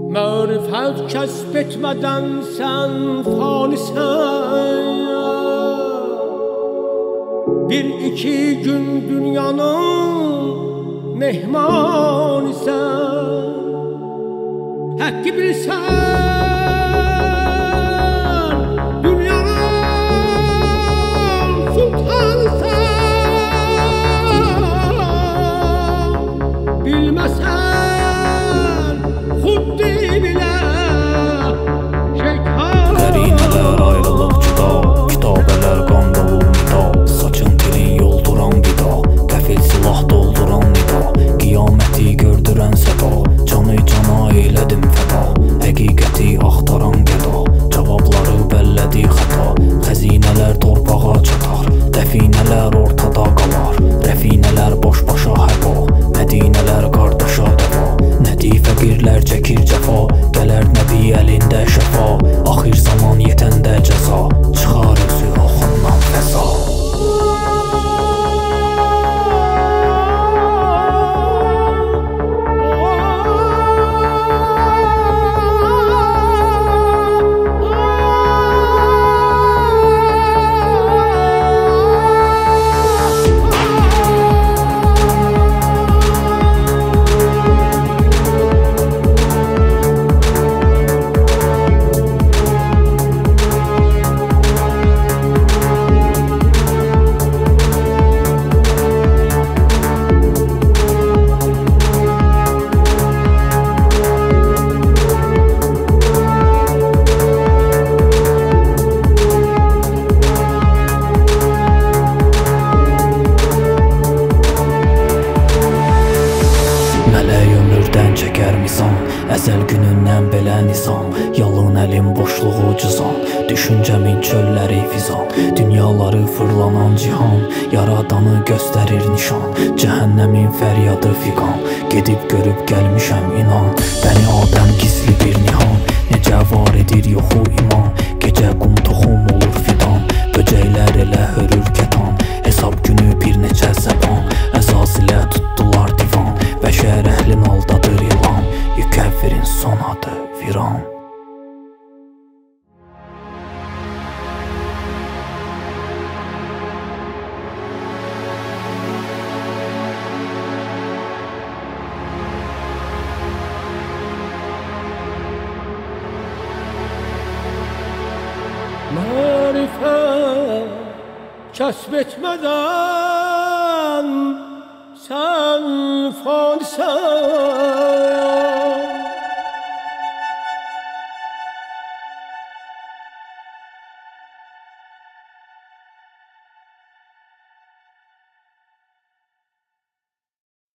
Marifet kəsb etmədən sən fanisən. Bir iki gün dünyanın mehmanısən. Hakkı bilsən, dünyanın sultanısan. Bilməsən, xuddi bilə şeytan. Qərinələr ayrılıb cüda, kitabələr qan dolu nida. Saçın telin yolduran vida, qəfil silah dolduran nida. Qiyaməti gördürən səda, canı cana eylədim fəda. Həqiqəti axtaran qəda, cavabları bəllədi xəta. Xəzinələr torpağa çatar, dəfinələr ortada qalar. Rəfinələr boş-başa həva, mədinələr qardaşa dəva. Nədi fəqirlər çəkir cəfa, gələr nəbi əlində şəfa. Axir zaman yetəndə cəza, çıxar özü oxundan fəza. Çəkər misan, əzəl günündən belə nizam. Yalın əlim boşluğu cızan, düşüncəmin çölləri fizan. Dünyaları fırlanan cihan, yaradanı göstərir nişan. Cəhənnəmin fəryadı fiqan, gedib görüb gəlmişəm inan. Bəni Adəm gizli bir nihan, necə var edir yoxu iman. Gecə qum toxum olur fidan, böcəklər elə hörür kətan. Hesab günü bir neçə zəban, əsas ilə tutdular divan. Bəşər əhlin aldadır ilan, yükəvvirin son adı viran. Marifet kəsb etmədən sən fanisən.